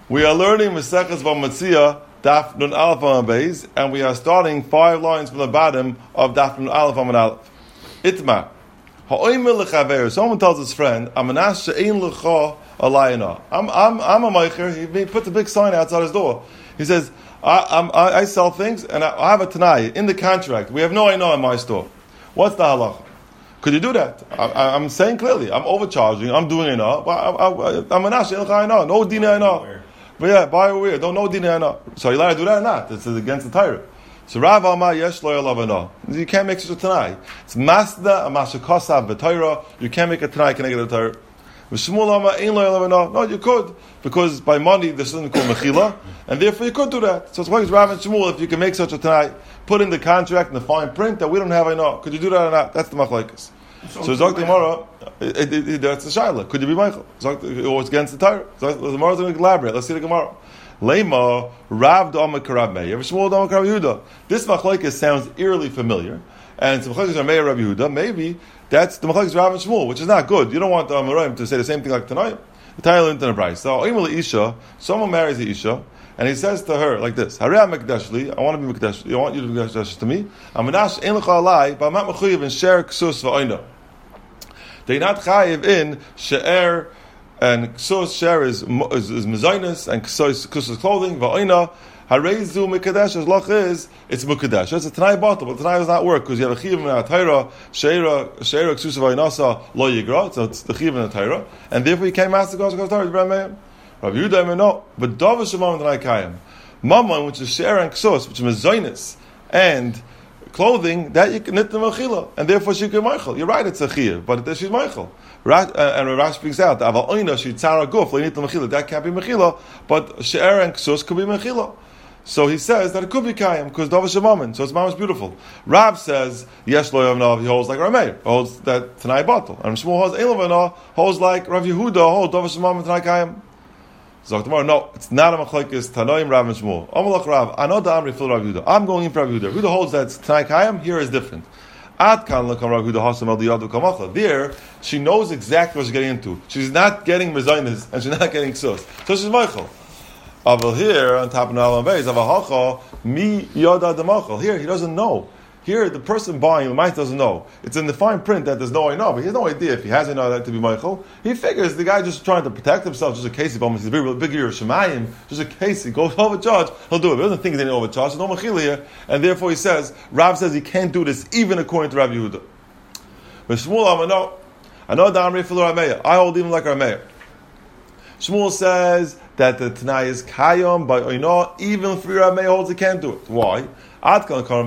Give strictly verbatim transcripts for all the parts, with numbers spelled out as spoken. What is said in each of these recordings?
We are learning Maseches V'Matzia, Daf Nun Aleph Amud Beis, and we are starting five lines from the bottom of Daf Nun Aleph Amud Aleph. Itmar. Ha'oimer l'chaver. Someone tells his friend, Amanas she'ein l'cha alayna. I'm I'm I'm a meicher. He puts a big sign outside his door. He says, I I'm, I, I sell things and I, I have a tanai in the contract. We have no ayna in my store. What's the halacha? Could you do that? I, I, I'm saying clearly. I'm overcharging. I'm doing ayna. I'm Amanas she'ein l'cha ayna. No dina ayna. But yeah, buy or weird. Don't know dina ayna. So you allowed to do that or not? This is against the Torah. So Rav Amar yesh lo yalavana. You can't make such a tanai. It's masda a mashakosav v'Torah. You can't make a tanai connected to the Torah. V'shmuel Amar ein lo yalavana. No, you could, because by money there's something called mechila, and therefore you could do that. So it's like Rav and Shmuel, if you can make such a tanai, put in the contract in the fine print that we don't have ayna. Could you do that or not? That's the machlekes. So Zok the Gemara, that's the shaila. Could you be Michael? Or it's against the Torah. The Gemara is going to elaborate. Let's see the Gemara. Lema Rav Dama Karav Meir, Shmuel Dama Karav Yehuda. This machlekes sounds eerily familiar, and some machlekes are Meir Rav Yehuda. Maybe that's the machlekes Rav and Shmuel, which is not good. You don't want the Amoraim to say the same thing like tonight. The Torah into the price. So Oimel Isha, someone marries the Isha, and he says to her like this: Harei Mekdeshli, I want to be Mekdesh. I want you to be Mekdesh to me. Amanash Ein Lecha Alai, but I'm not mechuyev in Sher Ksus Va'Oina. They're not chayiv in She'er. And ksos share is is, is mezainis, and ksos ksos is clothing. Va'oina hareizu mekadesh. As lach is it's mekadesh. It's a tanai bottle, but tanai does not work because you have a chiv in the Torah. Sheira sheira ksus va'inasa lo yigra. So it's the chiv in the Torah, and therefore you can't master kos kos Torah. Rabbi Yehuda no, but davar shemam tanai kayim. Mammon, which is share and ksos, which is mezainis and clothing, that you can knit the mechila, and therefore she can meichel. You're right, it's a chiv, but she's meichel. Rat, uh, and Rash brings out that that can't be mechila, but she'er and ksus could be mechila. So he says that it could be kayim because davar shemamin. So it's mamish beautiful. Rab says yesh lo yavnav. He holds like Rameir, holds that tanai bottle, and Shmuel holds elavana, holds like Rav Yehuda, holds davar shemamin tanai kayim. So tomorrow, no, it's not a machlekes tanoim Rav and Shmuel. Amalach Rav, I know the Amri fil Rav Yehuda. I'm going in for Rav Yehuda. Yehuda holds that tanai kayim. Here is different. There, she knows exactly what she's getting into. She's not getting mezainis and she's not getting ksos. So she's meichel. Aval here on top of the alam beis, avahacha mi yada demachel. Here he doesn't know. Here the person buying the might doesn't know. It's in the fine print that there's no I know, but he has no idea if he has know that to be meichel. He figures the guy just trying to protect himself, just in case he almost he's a big, big year of shemayim, just in case he goes overcharged, he'll do it. He doesn't think he's any overcharged, there's no mechila here, and therefore he says, Rav says he can't do this even according to Rav Yehuda. But Shmuel, I know, I know the Amri Filu Rameir. I hold even like Rameir. Shmuel says that the Tanai is Kayom, but you know, even if Rameir holds he can't do it. Why? There,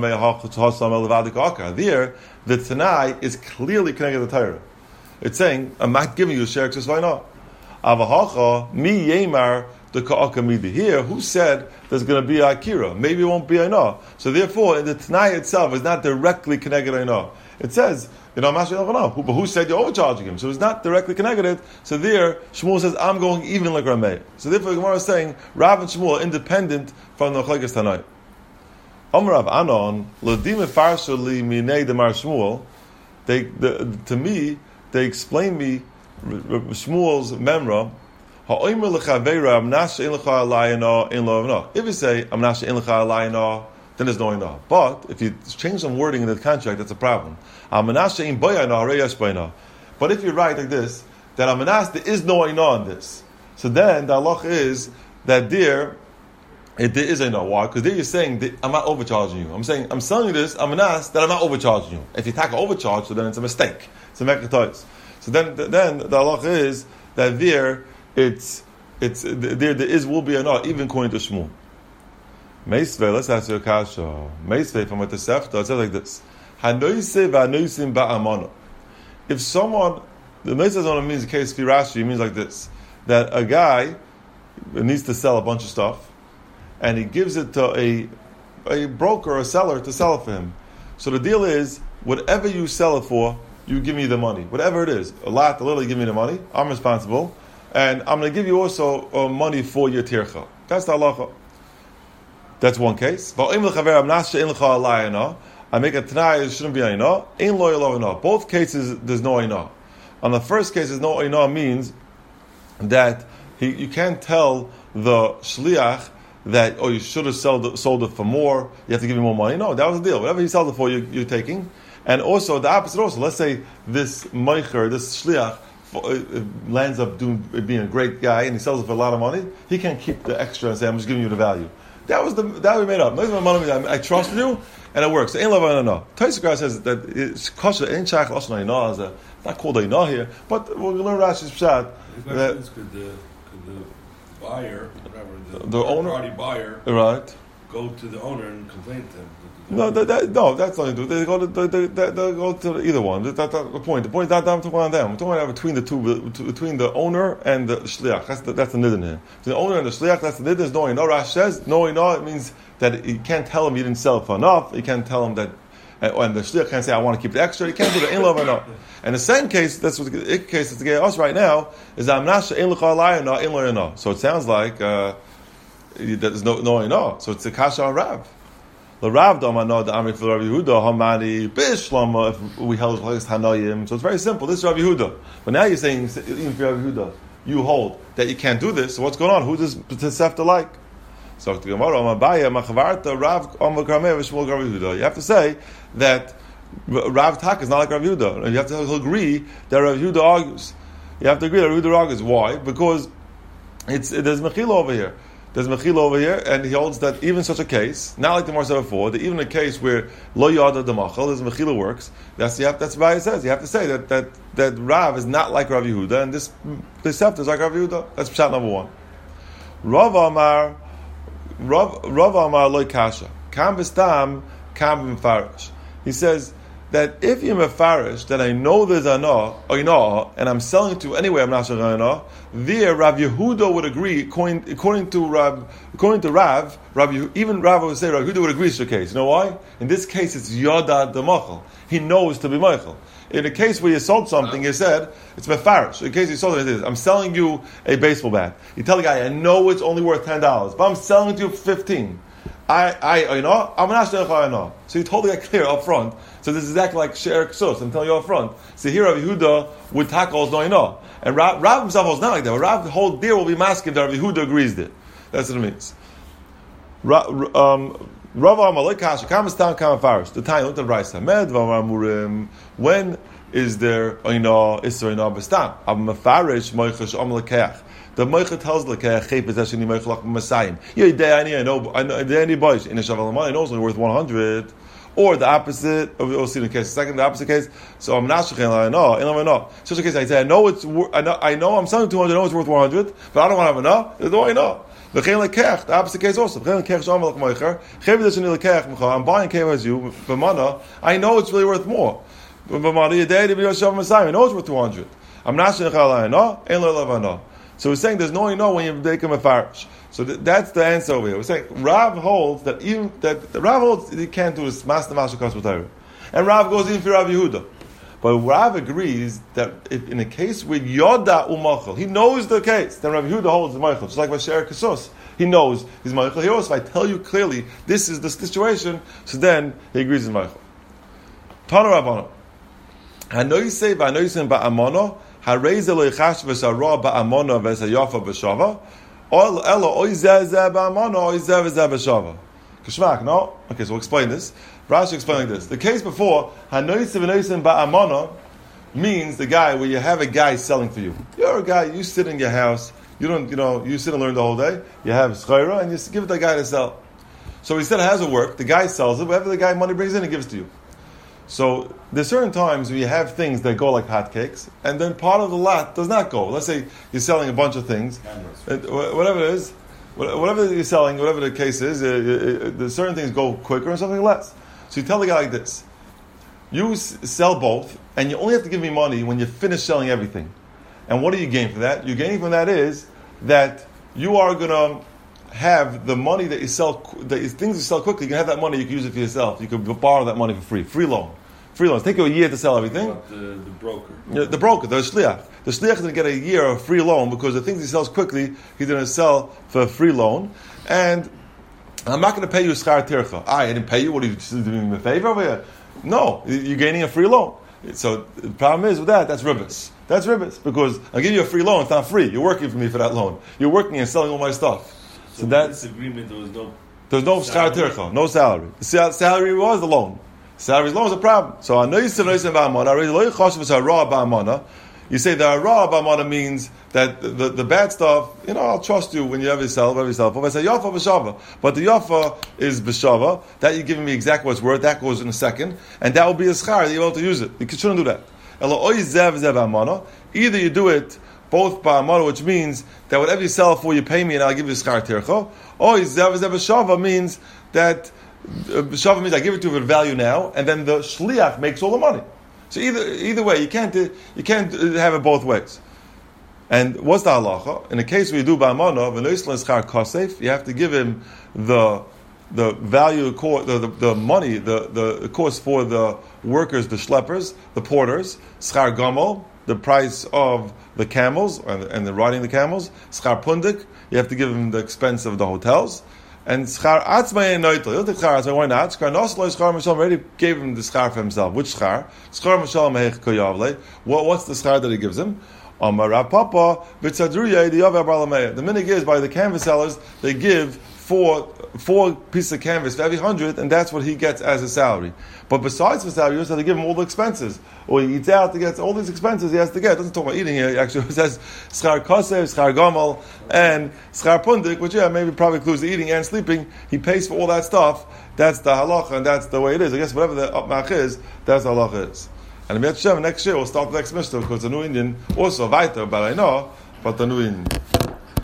the Tanai is clearly connected to the Torah. It's saying, I'm not giving you a share just why not? Avahacha, mi yemar, the ka'akamidi. Here, who said there's going to be akira? Maybe it won't be aina. So therefore, in the Tanai itself is not directly connected to aina. It says, you know, who, but who said you're overcharging him? So it's not directly connected. So there, Shmuel says, I'm going even like Rameir. So therefore, the Gemara is saying, Rav and Shmuel are independent from the Chalekes Tanai. Amrav Anon, Ladim Farshali Minei Demar Shmuel, they the, to me, they explain me Shmuel's memra. Ha'omer lechaveira amnash ein lecha alayna ein lo avna. If you say amnash ein lecha alayna, then there's no ayna. But if you change some wording in the contract, that's a problem. Amnash ein bayana hareyash bayna. But if you write like this, that amnash there is no ayna on this. So then the halach is that there. It, there is a no. Why? Because there you're saying that I'm not overcharging you. I'm saying I'm selling you this. I'm an ass that I'm not overcharging you. If you take an overcharge, so then it's a mistake. It's a mekatois. So then, then the halach is that there it's it's there there is will be a no even according to Shmuel. Meisvei, let's ask you a kasha. Meisvei from what the Sefta it says like this: Hanoise v'anoisim ba'amana. If someone, the Meisvei only means the case Firashi, it means like this: that a guy needs to sell a bunch of stuff. And he gives it to a a broker or a seller to sell it for him. So the deal is, whatever you sell it for, you give me the money. Whatever it is. A lot, a little, you give me the money. I'm responsible. And I'm going to give you also uh, money for your tircha. That's the halacha. That's one case. I make a tanai, it shouldn't be ayna. Ain't loyal ayna. Both cases, there's no ayna. On the first case, there's no ayna means that he, you can't tell the shliach that, oh, you should have sold it, sold it for more, you have to give him more money. No, that was the deal. Whatever he sells it for, you, you're taking. And also, the opposite also. Let's say this meicher, this shliach, lands up doing, being a great guy, and he sells it for a lot of money. He can't keep the extra and say, I'm just giving you the value. That was the that we made up. I trusted you, and it works. Ain't love I don't know. Taisakar says that it's kosher. Ain't shach lashon ainah. It's not called ainah here, but we're going to learn Rashi's pshat. That could the could the buyer, whatever the, the owner, party buyer, right, go to the owner and complain to him. No, that, that, no, that's not do. They go to they, they, they, they go to either one. That, that, that, the point. The point is not I'm talking about them. I'm talking about between the two, between the owner and the shliach. That's the, that's the nidin here. Between the owner and the shliach, that's the nidin. Is knowing. No, Rash says knowing. No, it means that you can't tell him you didn't sell it for enough. You can't tell him that, and the shliach can't say I want to keep the extra. You can't do the in love or not. And the same case, that's what the case that's getting us right now is I'm not in l'chalai in lo. So it sounds like uh, there's no no no. So it's a kasha on Rav. The Rav Damano the Amri for Rav Yehuda Hamani Bishlama if we held like Hanoyim. So it's very simple. This is Rav Yehuda. But now you're saying even for Rav Yehuda, you hold that you can't do this. So what's going on? Who does Tosefta like? So the Gemara Amabaya Machavarta Rav Amakarmeh Vishmol Rav Yehuda. You have to say that Rav Tak is not like Rav Yehuda. You have to agree that Rav Yehuda argues. You have to agree that Rav Yehuda argues. Why? Because it's there's Mechila over here. There's Mechila over here, and he holds that even such a case, not like the Gemara said before, that even a case where Lo Yada the Machal, there's Mechila works, that's you have, that's why it says, you have to say that, that, that Rav is not like Rav Yehuda, and this Tosefta is like Rav Yehuda. That's Pshat number one. Rav Amar, Rav, Rav Amar Lo Kasha, Kam B'stam, Kam B'mfarish. He says, that if you're mefarish, that I know there's a no, or you know, and I'm selling it to anyway, I'm not sure I know. There, Rav Yehuda would agree, according, according to Rav, according to Rav, Rav Yehuda, even Rav would say Rav Yehuda would agree to the case. You know why? In this case, it's Yada the Machal. He knows to be Machal. In a case where you sold something, you said it's mefarish. In case you sold it, it is. I'm selling you a baseball bat. You tell the guy, I know it's only worth ten dollars, but I'm selling it to you for fifteen. I, I, you know, I'm not sure if I know. So you told the guy clear up front. So this is exactly like Sher Ksus. I'm telling you up front. So here Rav Yehuda would tackle no, you know. And Rav, Rav himself was not like that. Rav, the whole deal will be masking that Rav Yehuda agrees there. That's what it means. Rav Amalek Kasha, Kamastan Kamafarish. The time, the Rice Hamed, Vamamurim. When is there, you know, Isra in Abastan? Abmafarish, Moichash Amalekach. The Moicha tells the Kech possession in Moichalach Masayim. You I know I know any boys in a Shaval money knows only worth one hundred. Or the opposite of the the case. Second, the opposite case. So I'm not shocking. I know. I know. know. Such a case, I say I know it's. I know. I know. I'm selling two hundred. I know it's worth one hundred, but I don't want to have enough. That's all I know. The Lekech, the opposite case also. I'm buying Keva as you, Bamana. I know it's really worth more. Bamana, you day to be a Shaval Masayim. I know it's worth two hundred. I'm not shocking. I know. I know. So we're saying there's no you know when you make him a farish. So th- that's the answer over here. We're saying Rav holds that even that Rav holds he can't do his master mashakos b'Torah, and Rav goes in for Rav Yehuda. But Rav agrees that if in a case with Yoda umachal, he knows the case. Then Rav Yehuda holds the Michael, just like Vasher Kasos. He knows he's Michael. He also, if I tell you clearly this is the situation, so then he agrees with Michael. Tana Rabbana. I know you say, but I know you say ba'amono. Hareze lo yichash v'shara ba'amono v'sayafa b'shava. Or elo oizeh zeh ba'amono oizeh v'zeh b'shava. Kishmak, no? Okay, so we'll explain this. Rashi explaining this. The case before, hanoyis v'noyisim ba'amono means the guy where you have a guy selling for you. You're a guy, you sit in your house, you don't, you know, you sit and learn the whole day, you have schayra, and you give it to the guy to sell. So he said it has to work, the guy sells it, whatever the guy money brings in, he gives to you. So there's certain times where you have things that go like hotcakes, and then part of the lot does not go. Let's say you're selling a bunch of things, and whatever it is, whatever you're selling, whatever the case is, uh, uh, certain things go quicker and something less. So you tell the guy like this: you s- sell both, and you only have to give me money when you finish selling everything. And what do you gain for that? You're gaining from that is that you are going to have the money that you sell, the things you sell quickly. You can have that money. You can use it for yourself. You can borrow that money for free, free loan. Free loans. Take you a year to sell everything. The, the broker. Yeah, the broker, the shliach. The shliach is going to get a year of free loan because the things he sells quickly, he's going to sell for a free loan. And I'm not going to pay you schar tircha. I didn't pay you. What are you doing me a favor over here? No, you're gaining a free loan. So the problem is with that, that's ribbis. That's ribbis, because I'll give you a free loan. It's not free. You're working for me for that loan. You're working and selling all my stuff. So, So that's this agreement, there was no. there's no schar tircha, no salary. The sal- salary was the loan. Salary's loan is a problem. So I know you say ba'amana. You say the hara ba'amana means that the, the, the bad stuff, you know, I'll trust you when you have yourself, have yourself. But I say yafa b'shava. But the yafa is b'shava. That you're giving me exactly what's worth. That goes in a second. And that will be a schar that you're able to use it. You shouldn't do that. Either you do it both ba'amana, which means that whatever you sell for, you pay me and I'll give you schar tircha. Or zev zev b'shava means that b'shava means I give it to you for value now, and then the shliach makes all the money. So either either way, you can't you can't have it both ways. And what's the halacha? In the case where you do ba'amana, v'noislan schar kasef, you have to give him the the value, the, the, the money, the, the cost for the workers, the schleppers, the porters, schar gamol, the price of the camels and, and the riding the camels, schar pundik, you have to give him the expense of the hotels, and schar atzmai noitel. You don't take schar atzmai, why not? Schar noslo, schar mashalom already gave him the schar for himself. Which schar? Schar mashalom heich koyavle. What what's the schar that he gives him? Amar Papa v'tzadruya the yav abralamei. The minig is by the canvas sellers they give four four pieces of canvas for every hundred, and that's what he gets as a salary. But besides the salary, you also have to give him all the expenses. Or he eats out to get all these expenses he has to get. It doesn't talk about eating here. Actually, it says schar kosev, schar gamal, and schar pundik, which yeah, maybe probably includes the eating and sleeping. He pays for all that stuff. That's the halacha, and that's the way it is. I guess whatever the upmach is, that's the halacha is. And next year we'll start the next Mishnah because the new Indian also weiter, but I know, but the new Indian.